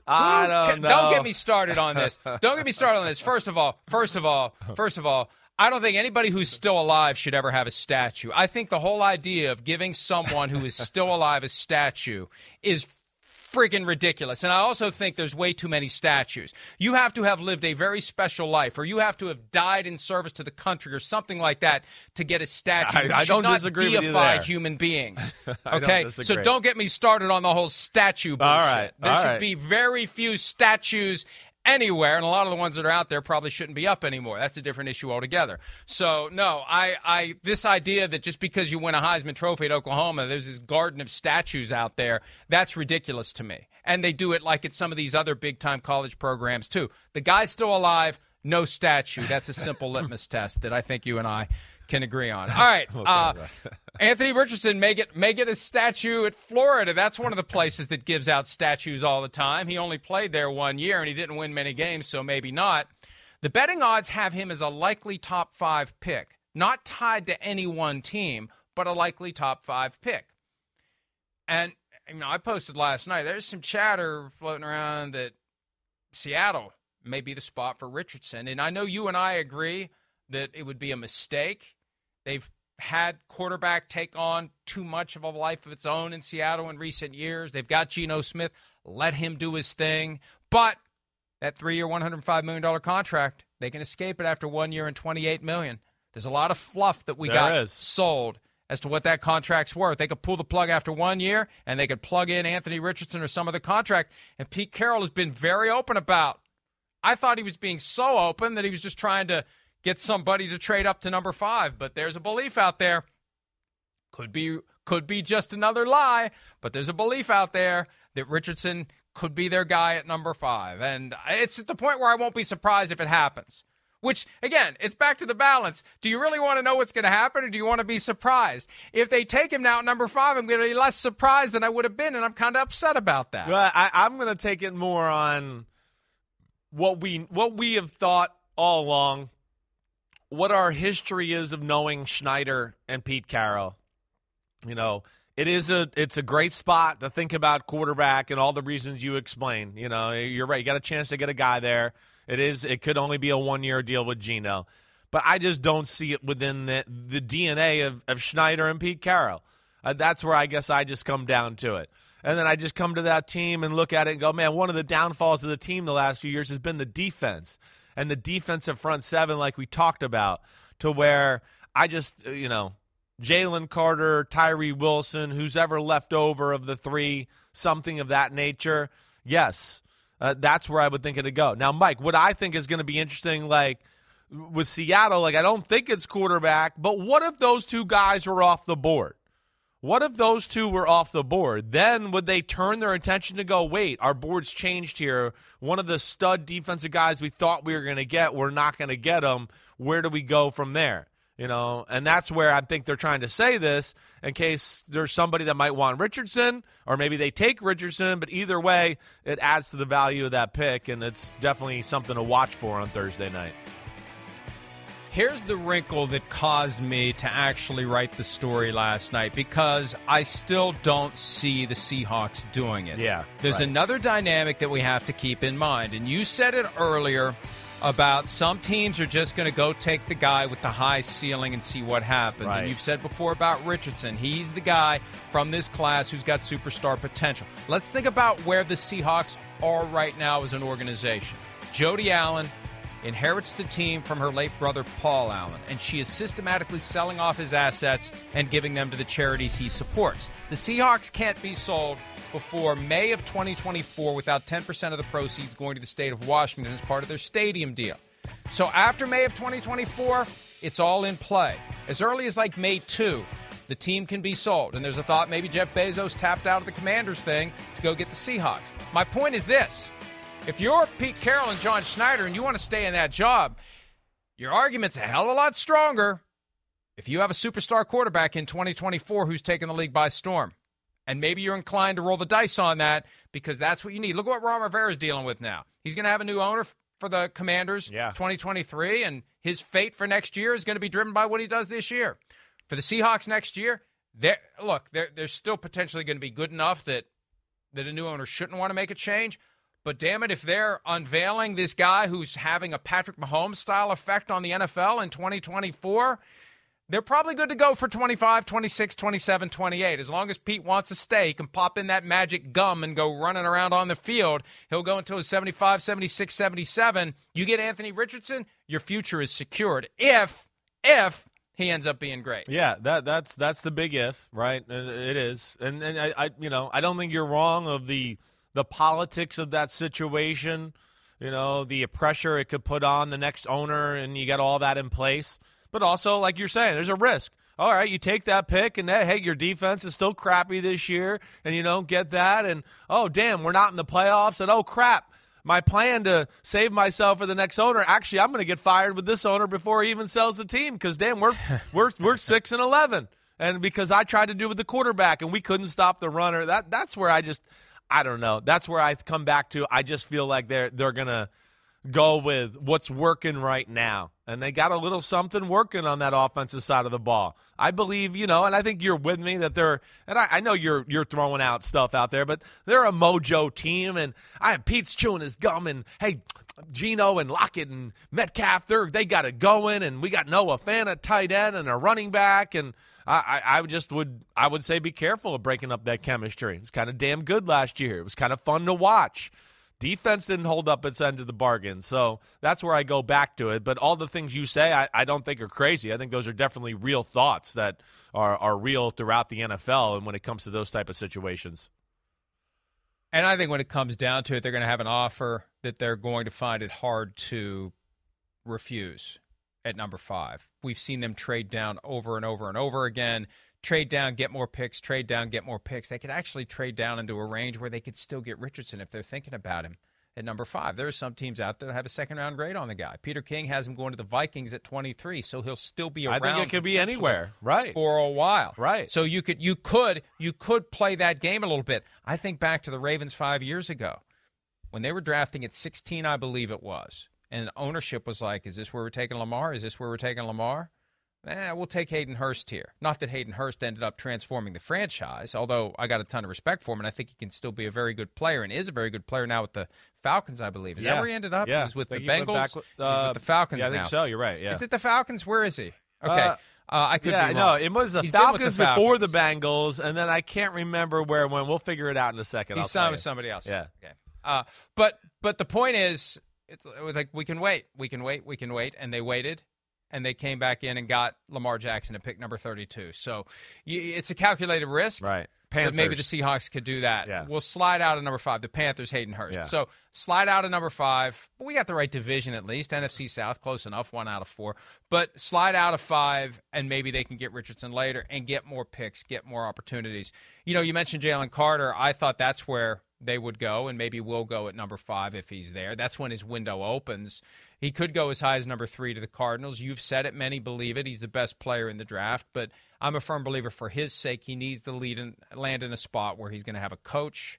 I don't know. Don't get me started on this. Don't get me started on this. First of all, first of all, first of all, I don't think anybody who's still alive should ever have a statue. I think the whole idea of giving someone who is still alive a statue is freaking ridiculous. And I also think there's way too many statues. You have to have lived a very special life, or you have to have died in service to the country or something like that to get a statue. I, you I don't not disagree with you deify there. human beings. I Okay? don't So disagree. don't get me started on the whole statue bullshit. All right. There All should right. be very few statues anywhere, and a lot of the ones that are out there probably shouldn't be up anymore. That's a different issue altogether. So, no, I, I this idea that just because you win a Heisman Trophy at Oklahoma, there's this garden of statues out there, that's ridiculous to me. And they do it like at some of these other big-time college programs, too. The guy's still alive, no statue. That's a simple litmus test that I think you and I can agree on. All right. Uh, Anthony Richardson may get may get a statue at Florida. That's one of the places that gives out statues all the time. He only played there one year, and he didn't win many games, so maybe not. The betting odds have him as a likely top five pick, not tied to any one team, but a likely top five pick. And, you know, I posted last night, there's some chatter floating around that Seattle may be the spot for Richardson. And I know you and I agree that it would be a mistake. They've had quarterback take on too much of a life of its own in Seattle in recent years. They've got Geno Smith. Let him do his thing. But that three-year, one hundred five million dollars contract, they can escape it after one year and twenty-eight million dollars. There's a lot of fluff that we There got is. sold as to what that contract's worth. They could pull the plug after one year, and they could plug in Anthony Richardson or some other contract. And Pete Carroll has been very open about. I thought he was being so open that he was just trying to get somebody to trade up to number five, but there's a belief out there. Could be could be just another lie, but there's a belief out there that Richardson could be their guy at number five. And it's at the point where I won't be surprised if it happens. Which, again, it's back to the balance. Do you really want to know what's going to happen, or do you want to be surprised? If they take him now at number five, I'm going to be less surprised than I would have been, and I'm kind of upset about that. Well, I, I'm going to take it more on what we what we have thought all along, what our history is of knowing Schneider and Pete Carroll. You know, it is a it's a great spot to think about quarterback and all the reasons you explained. You know, you're right. You got a chance to get a guy there. It is. It could only be a one-year deal with Geno. But I just don't see it within the, the D N A of, of Schneider and Pete Carroll. Uh, that's where I guess I just come down to it. And then I just come to that team and look at it and go, man, one of the downfalls of the team the last few years has been the defense. And the defensive front seven, like we talked about, to where I just, you know, Jalen Carter, Tyree Wilson, who's ever left over of the three, something of that nature, yes, uh, that's where I would think it'd go. Now, Mike, what I think is going to be interesting, like with Seattle, like I don't think it's quarterback, but what if those two guys were off the board? What if those two were off the board? Then would they turn their attention to go, wait, our board's changed here. One of the stud defensive guys we thought we were going to get, we're not going to get him. Where do we go from there? You know, and that's where I think they're trying to say this in case there's somebody that might want Richardson, or maybe they take Richardson. But either way, it adds to the value of that pick, and it's definitely something to watch for on Thursday night. Here's the wrinkle that caused me to actually write the story last night, because I still don't see the Seahawks doing it. Yeah, There's right. another dynamic that we have to keep in mind, and you said it earlier about some teams are just going to go take the guy with the high ceiling and see what happens. Right. And you've said before about Richardson. He's the guy from this class who's got superstar potential. Let's think about where the Seahawks are right now as an organization. Jody Allen inherits the team from her late brother Paul Allen, and she is systematically selling off his assets and giving them to the charities he supports. The Seahawks can't be sold before May of twenty twenty-four without ten percent of the proceeds going to the state of Washington as part of their stadium deal. So after May of twenty twenty-four, it's all in play. As early as like May second, the team can be sold, and there's a thought maybe Jeff Bezos tapped out of the Commanders thing to go get the Seahawks. My point is this. If you're Pete Carroll and John Schneider and you want to stay in that job, your argument's a hell of a lot stronger if you have a superstar quarterback in twenty twenty-four who's taken the league by storm. And maybe you're inclined to roll the dice on that because that's what you need. Look at what Ron Rivera's dealing with now. He's going to have a new owner for the Commanders yeah. twenty twenty-three, and his fate for next year is going to be driven by what he does this year. For the Seahawks next year, they're, look, they're, they're still potentially going to be good enough that, that a new owner shouldn't want to make a change. But damn it, if they're unveiling this guy who's having a Patrick Mahomes-style effect on the N F L in twenty twenty-four, they're probably good to go for twenty-five, twenty-six, twenty-seven, twenty-eight. As long as Pete wants to stay, he can pop in that magic gum and go running around on the field. He'll go until his seventy-five, seventy-six, seventy-seven. You get Anthony Richardson, your future is secured if, if he ends up being great. Yeah, that that's that's the big if, right? It is. And and I, I you know, I don't think you're wrong of the the politics of that situation, you know, the pressure it could put on the next owner, and you got all that in place. But also, like you're saying, there's a risk. All right, you take that pick, and hey, your defense is still crappy this year, and you don't get that, and oh, damn, we're not in the playoffs, and oh, crap, my plan to save myself for the next owner, actually, I'm going to get fired with this owner before he even sells the team because, damn, we're we're we're six and eleven, and because I tried to do with the quarterback, and we couldn't stop the runner. That that's where I just, I don't know. That's where I come back to. I just feel like they're they're gonna go with what's working right now. And they got a little something working on that offensive side of the ball. I believe, you know, and I think you're with me that they're, and I, I know you're you're throwing out stuff out there, but they're a mojo team, and I Pete's chewing his gum, and hey, Geno and Lockett and Metcalf, they're, they got it going, and we got Noah Fant at tight end and a running back, and I, I, I just would, I would say be careful of breaking up that chemistry. It was kind of damn good last year. It was kind of fun to watch. Defense didn't hold up its end of the bargain, so that's where I go back to it. But all the things you say, I, I don't think are crazy. I think those are definitely real thoughts that are, are real throughout the N F L and when it comes to those type of situations. And I think when it comes down to it, they're going to have an offer that they're going to find it hard to refuse at number five. We've seen them trade down over and over and over again. Trade down, get more picks, trade down, get more picks. They could actually trade down into a range where they could still get Richardson if they're thinking about him at number five. There are some teams out there that have a second-round grade on the guy. Peter King has him going to the Vikings at twenty-three, so he'll still be around. I think it could be anywhere, right, for a while, right. So you could, you could, you could play that game a little bit. I think back to the Ravens five years ago when they were drafting at sixteen, I believe it was, and ownership was like, "Is this where we're taking Lamar? Is this where we're taking Lamar?" Eh, we'll take Hayden Hurst here. Not that Hayden Hurst ended up transforming the franchise, although I got a ton of respect for him, and I think he can still be a very good player and is a very good player now with the Falcons, I believe. Is yeah. that where he ended up? Yeah. He was with the he Bengals. Back with, uh, He's with the Falcons yeah, I think now. so. You're right. Yeah. Is it the Falcons? Where is he? Okay. Uh, uh, I could yeah, be no, wrong. it was the He's Falcons, the before the Falcons. Bengals, and then I can't remember where when. We'll figure it out in a second. He's I'll signed tell with you. somebody else. Yeah. Okay. Uh, but but the point is, it's like we can wait, we can wait, we can wait, and they waited. And they came back in and got Lamar Jackson at pick number thirty-two. So you, it's a calculated risk. Right. Panthers. But maybe the Seahawks could do that. Yeah. We'll slide out of number five. The Panthers, Hayden Hurst. Yeah. So slide out of number five. But we got the right division at least. N F C South, close enough, one out of four. But slide out of five, and maybe they can get Richardson later and get more picks, get more opportunities. You know, you mentioned Jalen Carter. I thought that's where they would go, and maybe will go at number five if he's there. That's when his window opens. He could go as high as number three to the Cardinals. You've said it. Many believe it. He's the best player in the draft, but I'm a firm believer for his sake, he needs to lead in, land in a spot where he's going to have a coach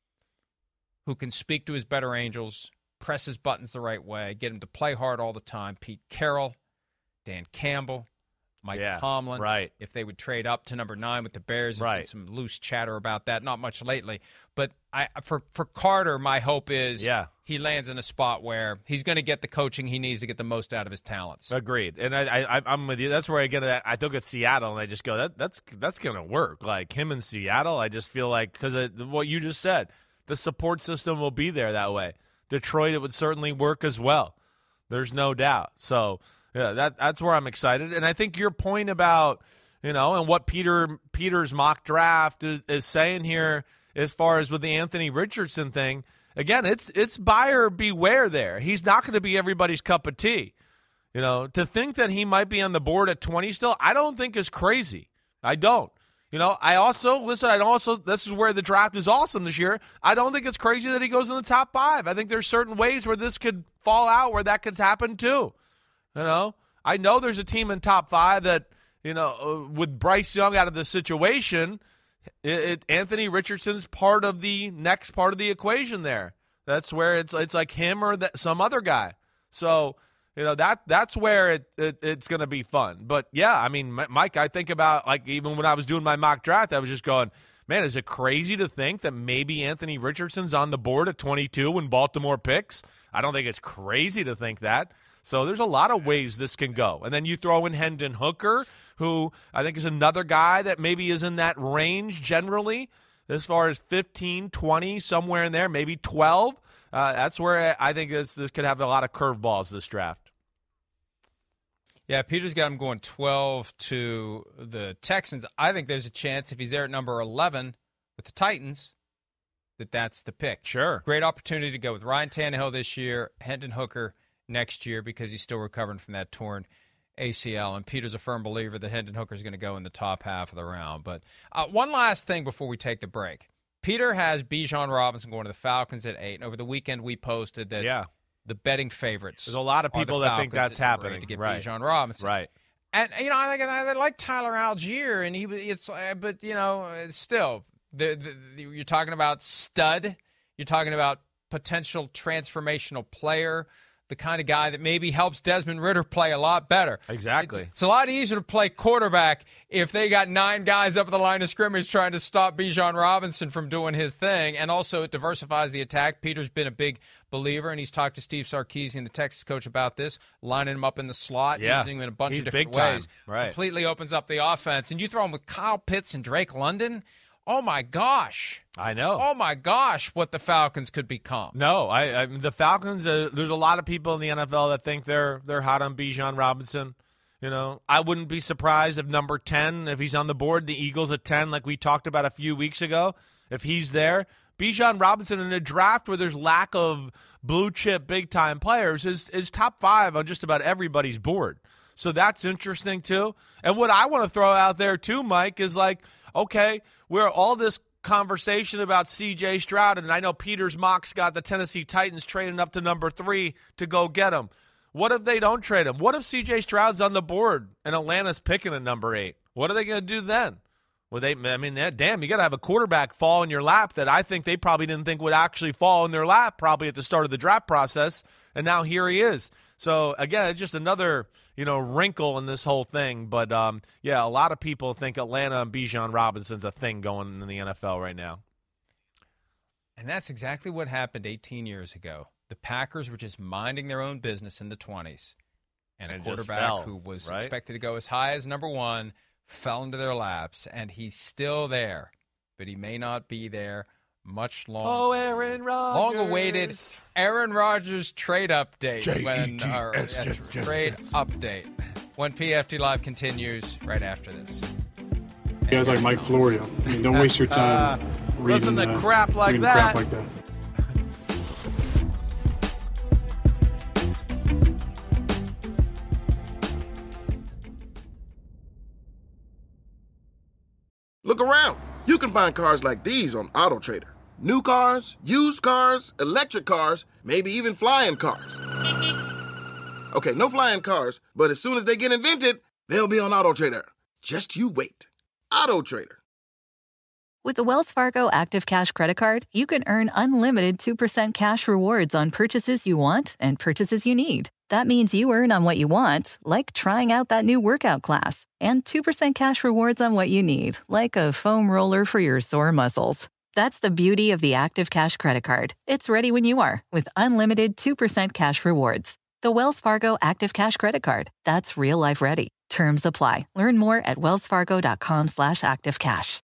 who can speak to his better angels, press his buttons the right way, get him to play hard all the time. Pete Carroll, Dan Campbell, Mike yeah, Tomlin. Right. If they would trade up to number nine with the Bears, there's right. been some loose chatter about that. Not much lately. But I, for for Carter, my hope is yeah. he lands in a spot where he's going to get the coaching he needs to get the most out of his talents. Agreed. And I, I, I'm with you. That's where I get it. I look at Seattle, and I just go, that that's that's going to work. Like him in Seattle, I just feel like, because what you just said, the support system will be there that way. Detroit, it would certainly work as well. There's no doubt. So, yeah, that that's where I'm excited. And I think your point about, you know, and what Peter Peter's mock draft is, is saying here as far as with the Anthony Richardson thing, again, it's it's buyer beware there. He's not going to be everybody's cup of tea. You know, to think that he might be on the board at twenty still, I don't think is crazy. I don't. You know, I also, listen, I also, this is where the draft is awesome this year. I don't think it's crazy that he goes in the top five. I think there's certain ways where this could fall out, where that could happen too. You know, I know there's a team in top five that, you know, uh, with Bryce Young out of the situation, it, it, Anthony Richardson's part of the next part of the equation there. That's where it's it's like him or that, some other guy. So, you know, that that's where it, it it's going to be fun. But, yeah, I mean, Mike, I think about, like, even when I was doing my mock draft, I was just going, man, is it crazy to think that maybe Anthony Richardson's on the board at twenty-two when Baltimore picks? I don't think it's crazy to think that. So there's a lot of ways this can go. And then you throw in Hendon Hooker, who I think is another guy that maybe is in that range generally, as far as fifteen, twenty, somewhere in there, maybe twelve. Uh, that's where I think this, this could have a lot of curveballs this draft. Yeah, Peter's got him going twelve to the Texans. I think there's a chance if he's there at number eleven with the Titans that that's the pick. Sure. Great opportunity to go with Ryan Tannehill this year, Hendon Hooker next year because he's still recovering from that torn A C L. And Peter's a firm believer that Hendon Hooker is going to go in the top half of the round. But uh, one last thing before we take the break. Peter has Bijan Robinson going to the Falcons at eight. And over the weekend, we posted that yeah. the betting favorites. There's a lot of people that think that's happening to get right. Bijan Robinson. Right. And you know, I think I like Tyler Algier, and he it's but you know, still, the, the, the, you're talking about stud. You're talking about potential transformational player. The kind of guy that maybe helps Desmond Ridder play a lot better. Exactly. It's, it's a lot easier to play quarterback if they got nine guys up at the line of scrimmage trying to stop Bijan Robinson from doing his thing. And also it diversifies the attack. Peter's been a big believer, and he's talked to Steve Sarkisian, the Texas coach, about this, lining him up in the slot, yeah. using him in a bunch he's of different big time. ways. Right. Completely opens up the offense. And you throw him with Kyle Pitts and Drake London, oh, my gosh. I know. Oh, my gosh, what the Falcons could become. No, I, I the Falcons, uh, there's a lot of people in the N F L that think they're they're hot on Bijan Robinson. You know, I wouldn't be surprised if number ten, if he's on the board, the Eagles at ten, like we talked about a few weeks ago, if he's there. Bijan Robinson in a draft where there's lack of blue-chip, big-time players is, is top five on just about everybody's board. So that's interesting, too. And what I want to throw out there, too, Mike, is like, okay, we're all this conversation about C J Stroud, and I know Peter's mock's got the Tennessee Titans trading up to number three to go get him. What if they don't trade him? What if C J Stroud's on the board and Atlanta's picking at number eight? What are they going to do then? Well, they, I mean, damn, you got to have a quarterback fall in your lap that I think they probably didn't think would actually fall in their lap probably at the start of the draft process, and now here he is. So, again, it's just another, you know, wrinkle in this whole thing. But, um, yeah, a lot of people think Atlanta and Bijan Robinson's a thing going in the N F L right now. And that's exactly what happened eighteen years ago. The Packers were just minding their own business in the twenties. And, and a quarterback fell, who was right? expected to go as high as number one fell into their laps. And he's still there, but he may not be there much longer. Oh, Aaron Rodgers. Long-awaited Aaron Rodgers trade update. J E T S, when our uh, just, just, trade just. update. When P F T Live continues right after this. You guys like Mike Florio. I mean, don't waste your time uh, reading, listen to uh, crap like reading that. crap like that. Look around. You can find cars like these on AutoTrader. New cars, used cars, electric cars, maybe even flying cars. Okay, no flying cars, but as soon as they get invented, they'll be on AutoTrader. Just you wait. AutoTrader. With the Wells Fargo Active Cash Credit Card, you can earn unlimited two percent cash rewards on purchases you want and purchases you need. That means you earn on what you want, like trying out that new workout class, and two percent cash rewards on what you need, like a foam roller for your sore muscles. That's the beauty of the Active Cash Credit Card. It's ready when you are, with unlimited two percent cash rewards. The Wells Fargo Active Cash Credit Card. That's real life ready. Terms apply. Learn more at wellsfargo.com slash activecash.